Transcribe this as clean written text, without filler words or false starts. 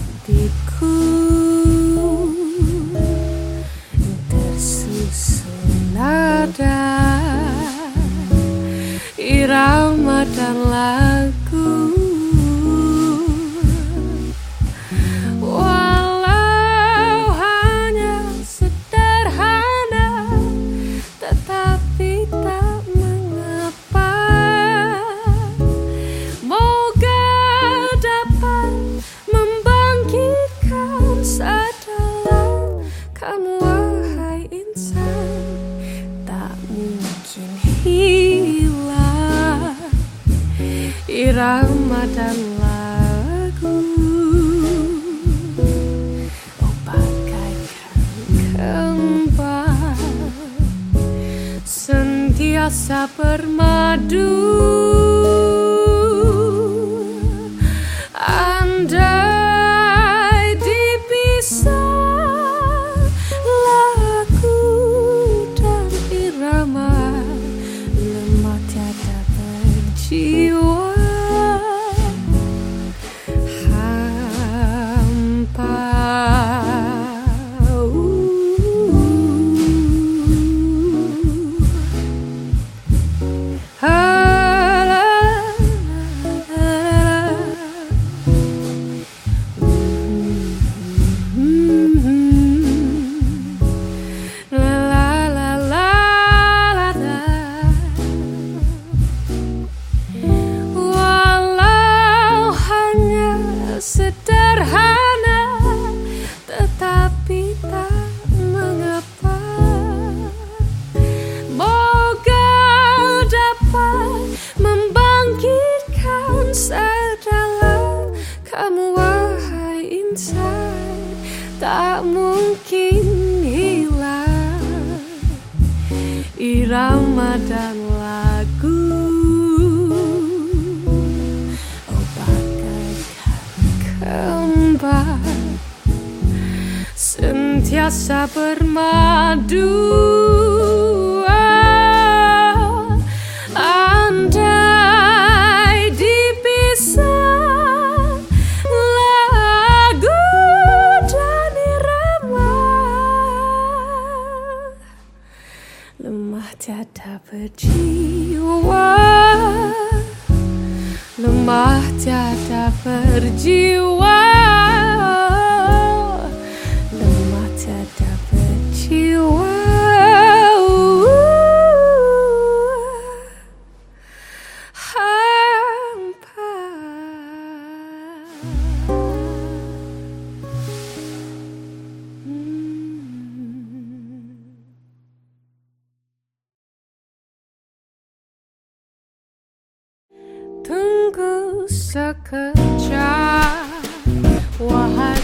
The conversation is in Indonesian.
hatiku tersusun nada irama dan lagu. Walau hanya sederhana, tetapi tak mengapa. Moga dapat membangkitkan sedalam kamu, wahai insan. Tak mungkin hilang irama dan lagu. Oh, bagaikan kembang sentiasa bermadu. Andai dipisah lagu dan irama, lemah tiada berjiwa. Sederhana, tetapi tak mengapa. Moga dapat membangkitkan sedalam kamu, wahai insan. Tak mungkin hilang irama dan lagu. Kembang sentiasa bermadu. Andai dipisah lagu dan irama, lemah tiada berjiwa. Lemah tiada berjiwa, lemah tiada berjiwa. Hampa. Tunggu sekejap, wahai